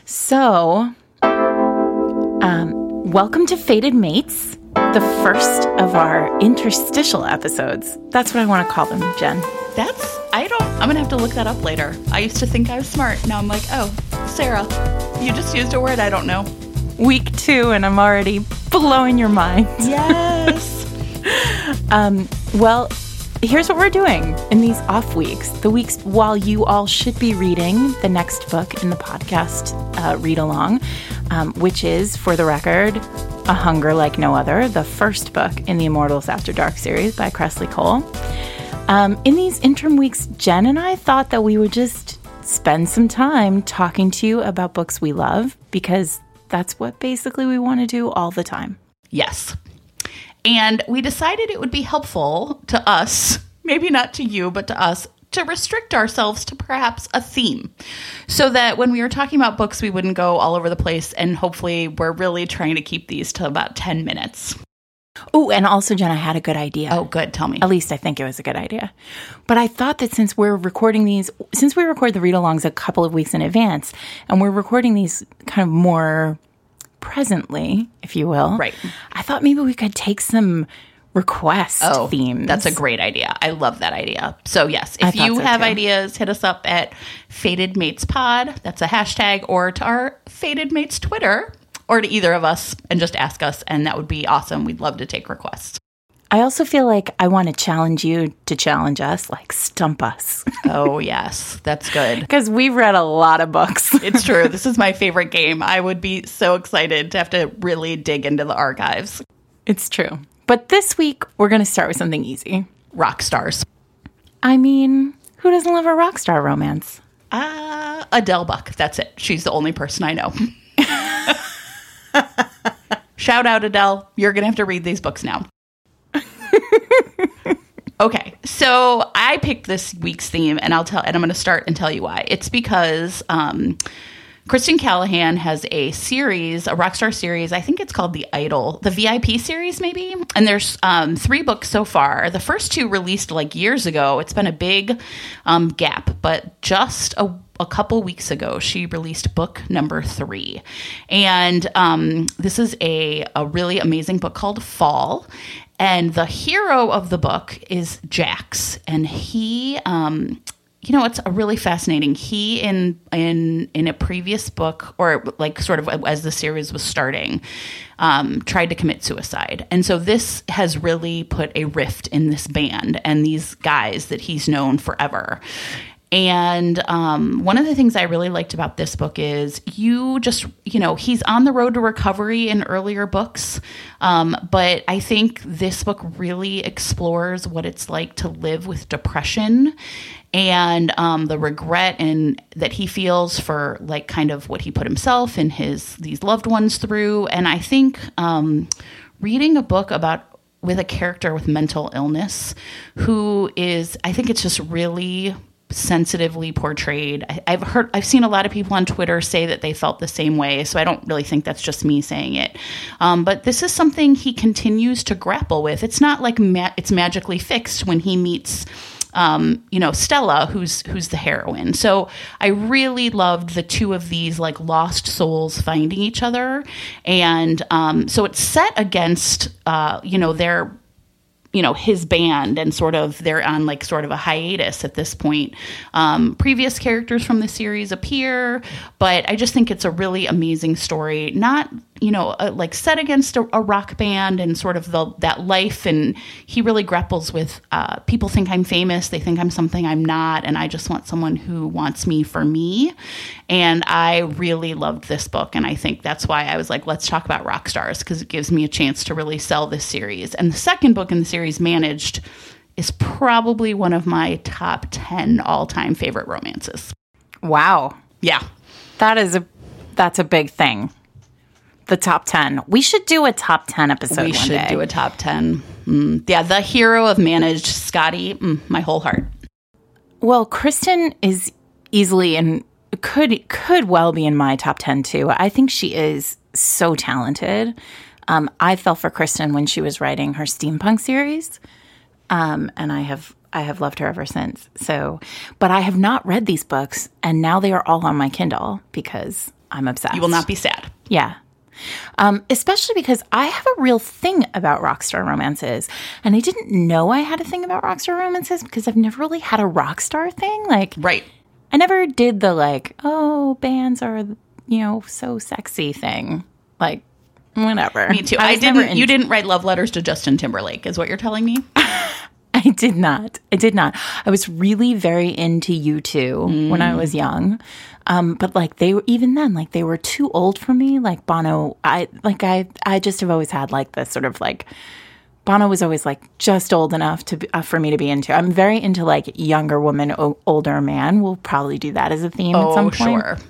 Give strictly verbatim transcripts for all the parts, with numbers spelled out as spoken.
So, um, welcome to Fated Mates, the first of our interstitial episodes. That's what I want to call them, Jen. That's, I don't, I'm going to have to look that up later. I used to think I was smart. Now I'm like, oh, Sarah, you just used a word I don't know. Week two, and I'm already blowing your mind. Yes. um, well, here's what we're doing in these off weeks. The weeks while you all should be reading the next book in the podcast uh, read along, um, which is, for the record, A Hunger Like No Other, the first book in the Immortals After Dark series by Kresley Cole. Um, in these interim weeks, Jen and I thought that we would just spend some time talking to you about books we love, because that's what basically we want to do all the time. Yes. And we decided it would be helpful to us, maybe not to you, but to us, to restrict ourselves to perhaps a theme, so that when we were talking about books, we wouldn't go all over the place. And hopefully we're really trying to keep these to about ten minutes. Oh, and also, Jen, I had a good idea. Oh, good. Tell me. At least I think it was a good idea. But I thought that since we're recording these, since we record the read-alongs a couple of weeks in advance, and we're recording these kind of more presently, if you will. Right. I thought maybe we could take some request oh, themes. That's a great idea. I love that idea. So yes, if you so have too. ideas, hit us up at Fated Mates Pod. That's a hashtag, or to our Fated Mates Twitter, or to either of us, and just ask us, and that would be awesome. We'd love to take requests. I also feel like I want to challenge you to challenge us, like stump us. Oh, yes. That's good. Because we've read a lot of books. It's true. This is my favorite game. I would be so excited to have to really dig into the archives. It's true. But this week, we're going to start with something easy. Rock stars. I mean, who doesn't love a rock star romance? Uh, Adele Buck. That's it. She's the only person I know. Shout out, Adele. You're going to have to read these books now. Okay, so I picked this week's theme, and I'll tell, and I'm going to start and tell you why. It's because um, Kristen Callahan has a series, a Rockstar series. I think it's called The Idol, the V I P series, maybe. And there's um, three books so far. The first two released like years ago. It's been a big um, gap, but just a A couple weeks ago, she released book number three. And um, this is a, a really amazing book called Fall. And the hero of the book is Jax. And he, um, you know, it's a really fascinating. He, in in in a previous book, or like sort of as the series was starting, um, tried to commit suicide. And so this has really put a rift in this band and these guys that he's known forever. And um, one of the things I really liked about this book is you just, you know, he's on the road to recovery in earlier books. Um, but I think this book really explores what it's like to live with depression and um, the regret and that he feels for like kind of what he put himself and his these loved ones through. And I think um, reading a book about with a character with mental illness who is, I think it's just really sensitively portrayed. I, I've heard, I've seen a lot of people on Twitter say that they felt the same way, so I don't really think that's just me saying it. Um, but this is something he continues to grapple with. It's not like ma- it's magically fixed when he meets, um, you know, Stella, who's who's the heroine. So I really loved the two of these like lost souls finding each other, and um, so it's set against, uh, you know, their. you know, his band, and sort of they're on like sort of a hiatus at this point. Um, previous characters from the series appear, but I just think it's a really amazing story. Not, you know, uh, like set against a, a rock band and sort of the, that life. And he really grapples with, uh, people think I'm famous. They think I'm something I'm not. And I just want someone who wants me for me. And I really loved this book. And I think that's why I was like, let's talk about rock stars, because it gives me a chance to really sell this series. And the second book in the series, Managed, is probably one of my top ten all-time favorite romances. Wow. Yeah. That is a, that's a big thing. The top ten. We should do a top ten episode We one should day. do a top ten. Mm. Yeah, the hero of Managed, Scotty, mm, my whole heart. Well, Kristen is easily and could could well be in my top ten too. I think she is so talented. Um, I fell for Kristen when she was writing her steampunk series, um, and I have I have loved her ever since. So, but I have not read these books, and now they are all on my Kindle because I'm obsessed. You will not be sad. Yeah. Um, especially because I have a real thing about rock star romances. And I didn't know I had a thing about rock star romances because I've never really had a rock star thing. Like, right. I never did the like, oh, bands are, you know, so sexy thing. Like, whatever. Me too. I, I didn't. You didn't write love letters to Justin Timberlake, is what you're telling me? I did not. I did not. I was really very into U two mm. when I was young. Um, but like they were, even then, like they were too old for me. Like Bono, I like I I just have always had like this sort of like Bono was always like just old enough to be, uh, for me to be into. I'm very into like younger woman, o- older man. We'll probably do that as a theme oh, at some point. Sure.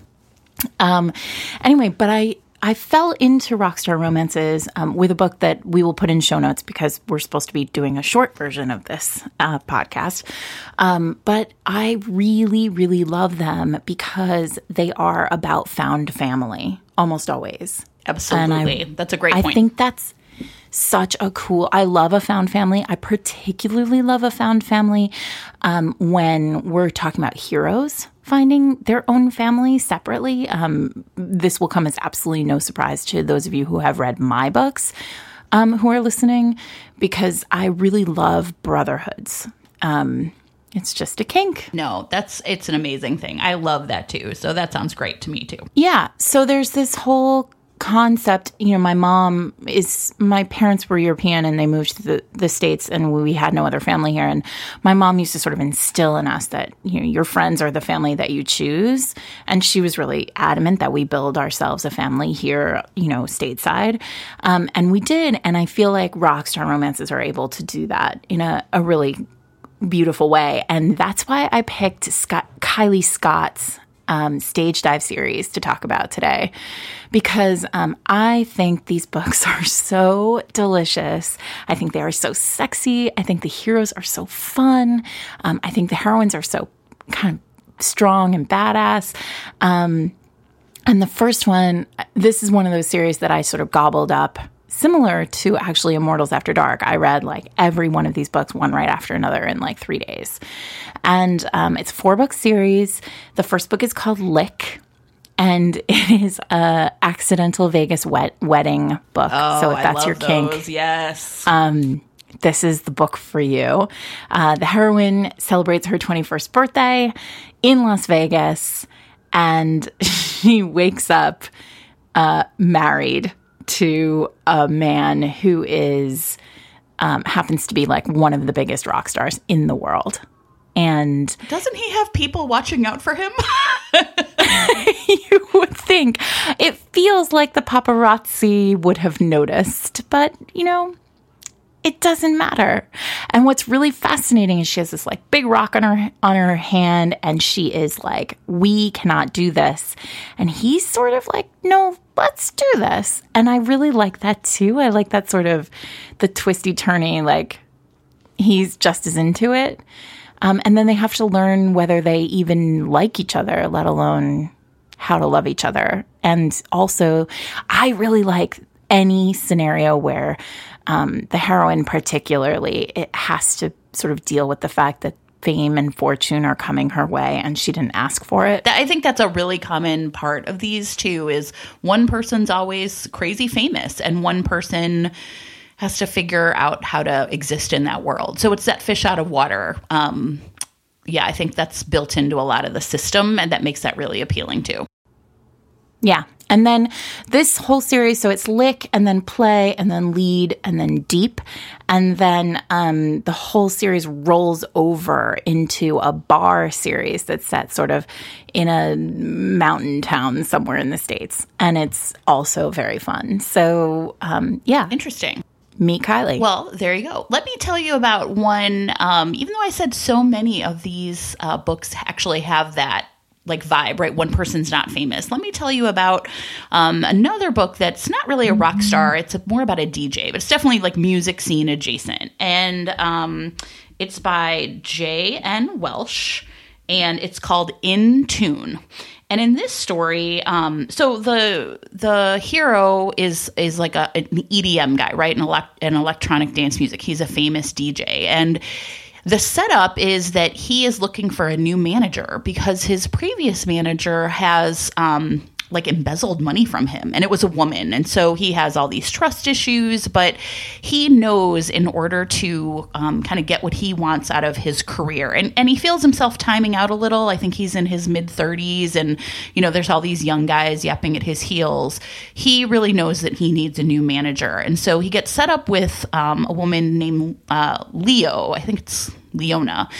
Um, anyway, but I. I fell into rockstar romances um, with a book that we will put in show notes because we're supposed to be doing a short version of this uh, podcast. Um, but I really, really love them because they are about found family, almost always. Absolutely. I, that's a great I point. I think that's such a cool, I love a found family. I particularly love a found family um, when we're talking about heroes finding their own family separately. Um, this will come as absolutely no surprise to those of you who have read my books um, who are listening, because I really love brotherhoods. Um, it's just a kink. No, that's it's an amazing thing. I love that too. So that sounds great to me too. Yeah. So there's this whole concept, you know, my mom is, my parents were European and they moved to the, the States and we had no other family here. And my mom used to sort of instill in us that, you know, your friends are the family that you choose. And she was really adamant that we build ourselves a family here, you know, stateside. Um, and we did. And I feel like rock star romances are able to do that in a, a really beautiful way. And that's why I picked Scott, Kylie Scott's Um, Stage Dive series to talk about today, because um, I think these books are so delicious. I think they are so sexy. I think the heroes are so fun. Um, I think the heroines are so kind of strong and badass. Um, and the first one, this is one of those series that I sort of gobbled up, similar to actually Immortals After Dark. I read like every one of these books, one right after another, in like three days. And um, it's a four-book series. The first book is called Lick, and it is a accidental Vegas wet wedding book. Oh, so if that's I love your kink, those. Yes. Um, this is the book for you. Uh, the heroine celebrates her twenty-first birthday in Las Vegas, and she wakes up uh, married to a man who is um, happens to be like one of the biggest rock stars in the world. And doesn't he have people watching out for him? You would think. It feels like the paparazzi would have noticed, but you know, it doesn't matter. And what's really fascinating is she has this like big rock on her on her hand, and she is like, we cannot do this. And he's sort of like, no, let's do this. And I really like that too. I like that sort of the twisty turny, like he's just as into it. Um, and then they have to learn whether they even like each other, let alone how to love each other. And also, I really like any scenario where um, the heroine particularly, it has to sort of deal with the fact that fame and fortune are coming her way and she didn't ask for it. I think that's a really common part of these too, is one person's always crazy famous and one person has to figure out how to exist in that world. So it's that fish out of water. Um, yeah, I think that's built into a lot of the system, and that makes that really appealing too. Yeah. And then this whole series, so it's Lick and then Play and then Lead and then Deep. And then um, the whole series rolls over into a bar series that's set sort of in a mountain town somewhere in the States. And it's also very fun. So, um, yeah. Interesting. Meet Kylie. Well, there you go. Let me tell you about one, um, even though I said so many of these uh, books actually have that like vibe, right? One person's not famous. Let me tell you about um, another book that's not really a rock star. It's a, more about a D J, but it's definitely like music scene adjacent. And um, it's by J N Welsh, and it's called In Tune. And in this story, um, so the the hero is is like a, an E D M guy, right? An, elect, an electronic dance music. He's a famous D J. And the setup is that he is looking for a new manager because his previous manager has um, like embezzled money from him, and it was a woman. And so he has all these trust issues, but he knows in order to um, kind of get what he wants out of his career, and, and he feels himself timing out a little. I think he's in his mid thirties, and, you know, there's all these young guys yapping at his heels. He really knows that he needs a new manager. And so he gets set up with um, a woman named uh, Leo. I think it's Leona.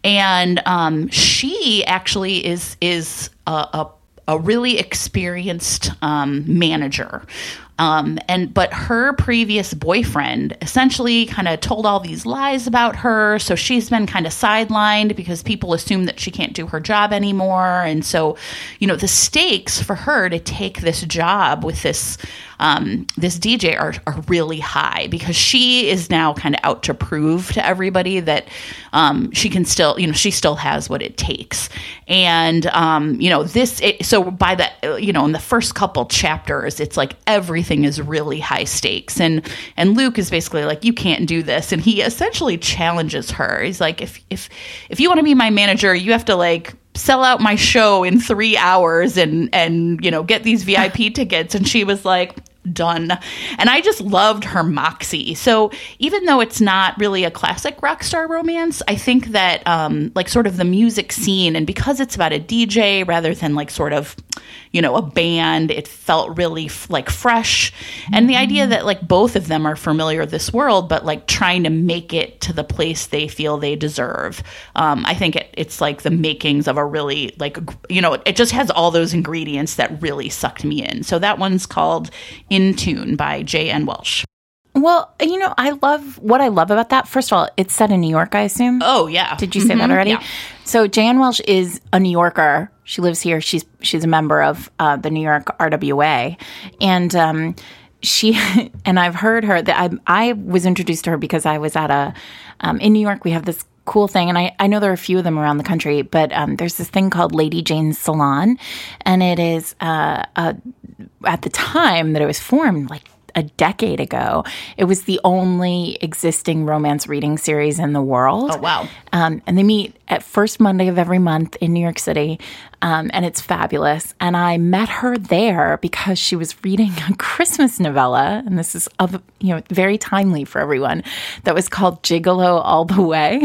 And um, she actually is, is a, a a really experienced um, manager. Um, and but her previous boyfriend essentially kind of told all these lies about her. So she's been kind of sidelined because people assume that she can't do her job anymore. And so, you know, the stakes for her to take this job with this um, this D J are, are really high, because she is now kind of out to prove to everybody that um, she can still, you know, she still has what it takes. And, um, you know, this, it, so by the, you know, in the first couple chapters, it's like everything is really high stakes. And, and Luke is basically like, you can't do this. And he essentially challenges her. He's like, if, if, if you want to be my manager, you have to like sell out my show in three hours and, and, you know, get these V I P tickets. And she was like, done. And I just loved her moxie. So even though it's not really a classic rock star romance, I think that um, like sort of the music scene, and because it's about a D J rather than like sort of, you know, a band, it felt really f- like fresh. And the idea that like both of them are familiar with this world, but like trying to make it to the place they feel they deserve. Um, I think it, it's like the makings of a really like, you know, it just has all those ingredients that really sucked me in. So that one's called In Tune by J N Welsh. Well, you know, I love what I love about that. First of all, it's set in New York, I assume. Oh, yeah. Did you say Mm-hmm. that already? Yeah. So J N Welsh is a New Yorker. She lives here. She's she's a member of uh, the New York R W A, and um, she and I've heard her that I I was introduced to her because I was at a um, in New York. We have this cool thing, and I, I know there are a few of them around the country, but um, there's this thing called Lady Jane's Salon, and it is uh, a, at the time that it was formed, like a decade ago, it was the only existing romance reading series in the world. Oh, wow. Um, and they meet at first Monday of every month in New York City, um, and it's fabulous. And I met her there because she was reading a Christmas novella, and this is of, you know, very timely for everyone, that was called Gigolo All the Way.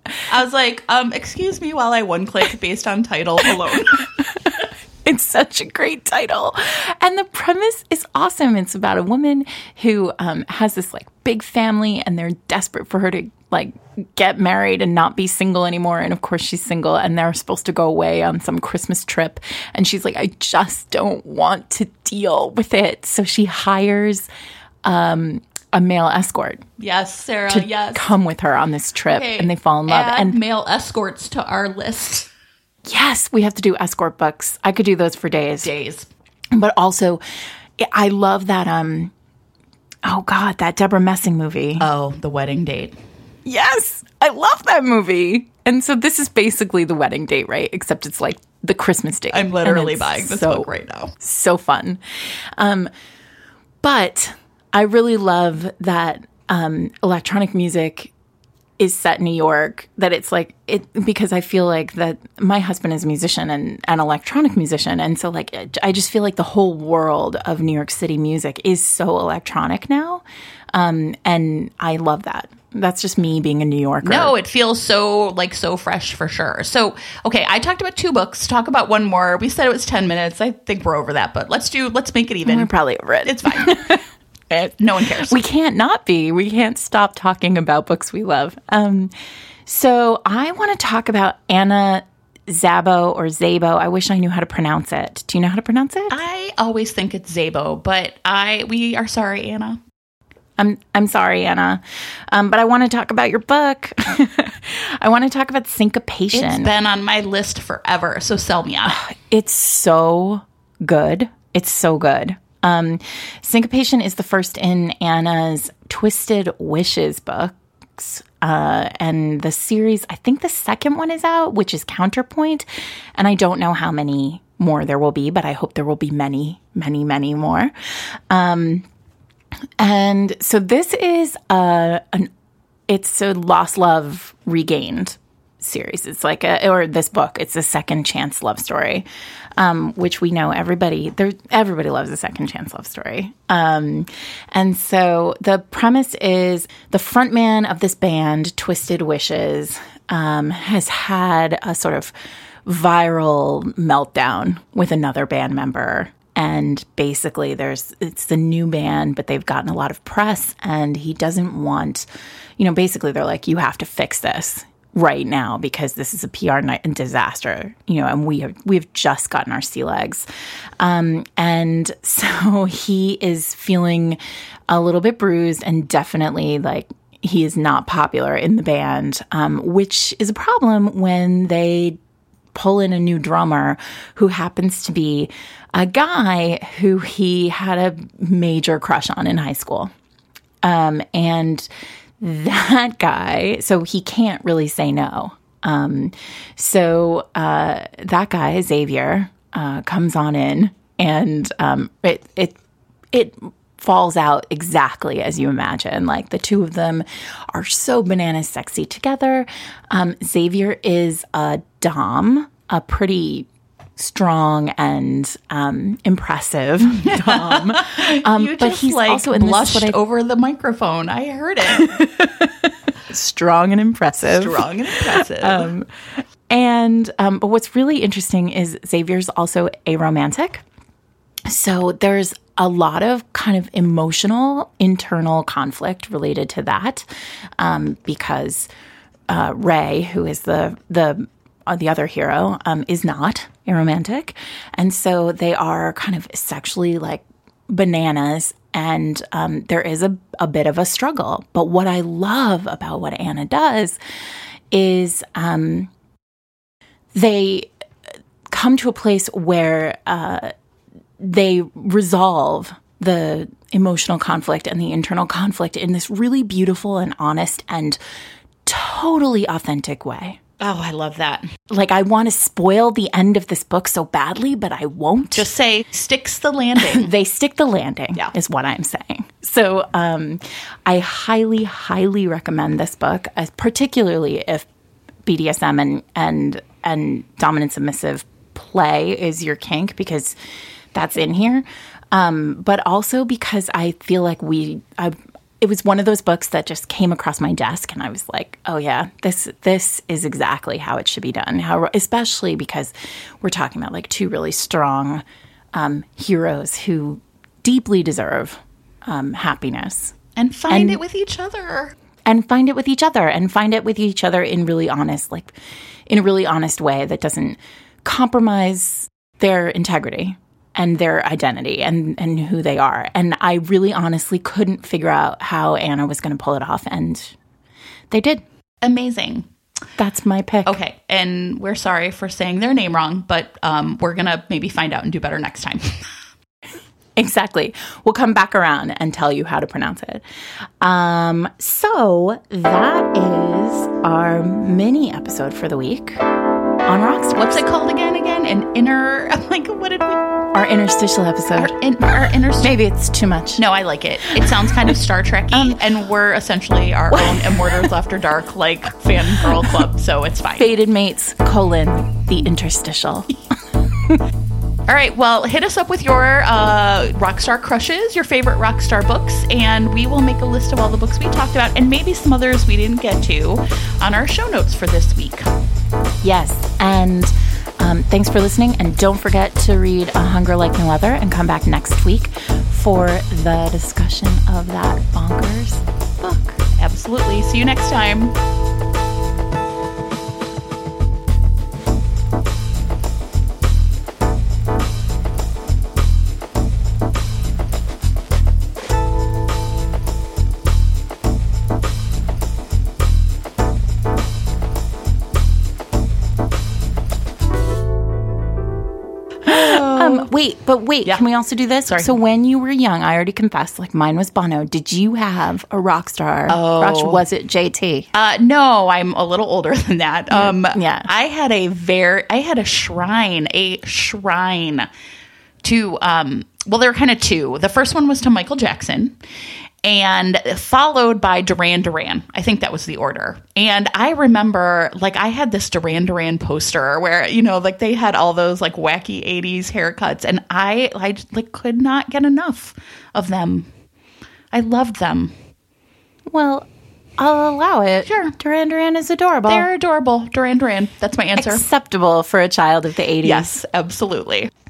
I was like, um, excuse me while I one click based on title alone. It's such a great title. And the premise is awesome. It's about a woman who um, has this like big family, and they're desperate for her to like get married and not be single anymore. And of course she's single, and they're supposed to go away on some Christmas trip. And she's like, I just don't want to deal with it. So she hires um, a male escort. Yes, Sarah, to yes. come with her on this trip, Okay. and they fall in love. Add and male escorts to our list. Yes, we have to do escort books. I could do those for days. Days. But also, I love that, um, oh God, that Deborah Messing movie. Oh, The Wedding Date. Yes, I love that movie. And so this is basically The Wedding Date, right? Except it's like the Christmas date. I'm literally And it's buying this so, book right now. So fun. Um, but I really love that um, electronic music is set in New York, that it's like it, because I feel like that my husband is a musician and an electronic musician. And so like, it, I just feel like the whole world of New York City music is so electronic now. Um, and I love that. That's just me being a New Yorker. No, it feels so like so fresh for sure. So, okay, I talked about two books. Talk about one more. We said it was ten minutes. I think we're over that, but let's do, let's make it even. We're probably over it. It's fine. No one cares. We can't not be. We can't stop talking about books we love. Um, so I want to talk about Anna Szabo or Szabo. I wish I knew how to pronounce it. Do you know how to pronounce it? I always think it's Szabo, but I we are sorry, Anna. I'm I'm sorry, Anna. Um, but I want to talk about your book. I want to talk about Syncopation. It's been on my list forever, so sell me on it. It's so good. It's so good. Um, Syncopation is the first in Anna's Twisted Wishes books. Uh, and the series, I think the second one is out, which is Counterpoint. And I don't know how many more there will be, but I hope there will be many, many, many more. Um, and so this is uh, an it's a lost love regained series. It's like a, or this book, it's a second chance love story, um, which we know everybody, there, everybody loves a second chance love story. Um, and so the premise is the frontman of this band, Twisted Wishes, um, has had a sort of viral meltdown with another band member. And basically there's, it's the new band, but they've gotten a lot of press and he doesn't want, you know, basically they're like, you have to fix this right now because this is a P R night and disaster, you know, and we have, we've just gotten our sea legs. Um, and so he is feeling a little bit bruised and definitely like he is not popular in the band, um, which is a problem when they pull in a new drummer who happens to be a guy who he had a major crush on in high school. Um, and that guy, so he can't really say no. Um, so uh, that guy, Xavier, uh, comes on in and um, it it it falls out exactly as you imagine. Like the two of them are so bananas sexy together. Um, Xavier is a dom, a pretty strong and um, impressive dom. Um, you but just he's like also in blushed this, what I, over the microphone. I heard it. strong and impressive. Strong and impressive. Um, and um, but what's really interesting is Xavier's also aromantic. So there's a lot of kind of emotional internal conflict related to that, um, because uh, Ray, who is the the uh, the other hero, um, is not aromantic, and so they are kind of sexually like bananas, and um, there is a, a bit of a struggle. But what I love about what Anna does is um, they come to a place where uh, they resolve the emotional conflict and the internal conflict in this really beautiful and honest and totally authentic way. Oh, I love that. Like, I want to spoil the end of this book so badly, but I won't. Just say, sticks the landing. They stick the landing, yeah. is what I'm saying. So um, I highly, highly recommend this book, uh, particularly if B D S M and, and, and dominant submissive play is your kink, because that's in here. Um, but also because I feel like we... I, it was one of those books that just came across my desk, and I was like, "Oh yeah, this this is exactly how it should be done." How, especially because we're talking about like two really strong um, heroes who deeply deserve um, happiness and find and, it with each other, and find it with each other, and find it with each other in really honest, like in a really honest way that doesn't compromise their integrity and their identity and, and who they are. And I really honestly couldn't figure out how Anna was going to pull it off. And they did. Amazing. That's my pick. Okay. And we're sorry for saying their name wrong, but um, we're going to maybe find out and do better next time. Exactly. We'll come back around and tell you how to pronounce it. Um, so that is our mini episode for the week on Rockstars. What's it called again? Again? An inner, like, what did we... Our interstitial episode. Our, in, our interstitial. Maybe it's too much. No, I like it. It sounds kind of Star Trek-y, um, and we're essentially our own Immortals After Dark, like, fangirl club, so it's fine. Fated Mates, colon, the interstitial. All right, well, hit us up with your uh, Rockstar crushes, your favorite Rockstar books, and we will make a list of all the books we talked about, and maybe some others we didn't get to, on our show notes for this week. Yes, and... Um, thanks for listening, and don't forget to read A Hunger Like No Other and come back next week for the discussion of that bonkers book. Absolutely. See you next time. Um, wait, but wait, yeah. Can we also do this? Sorry. So when you were young, I already confessed, like mine was Bono. Did you have a rock star oh. crush? Was it J T? Uh, no, I'm a little older than that. Um, yeah. I had a very, I had a shrine, a shrine to, um, well, there were kind of two. The first one was to Michael Jackson. and followed by Duran Duran. I think that was the order. And I remember, like, I had this Duran Duran poster where, you know, like they had all those like wacky eighties haircuts, and I, I like could not get enough of them. I loved them. Well, I'll allow it. Sure. Duran Duran is adorable. They're adorable. Duran Duran. That's my answer. Acceptable for a child of the eighties. Yes, absolutely.